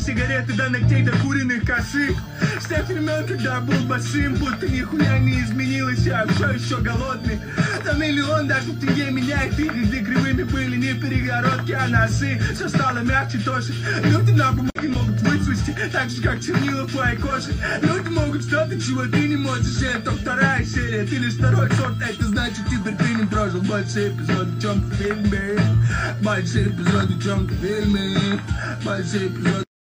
сигареты до ногтей, до куриных косых. С тех времен, когда был босым, будто нихуя не изменилось, я все еще голодный. На миллион даже в тенге меняет их, где кривыми были не перегородки, а носы. Все стало мягче, тоже. Люди на бумаге могут выцвести, так же, как чернила в твоей коже. Люди могут что-то, чего ты не можешь. Это вторая серия, ты лишь второй сорт. Это значит, теперь ты не прожил больше эпизод в чем-то фильме. Больше эпизод в чем-то фильме. Больше эпизод.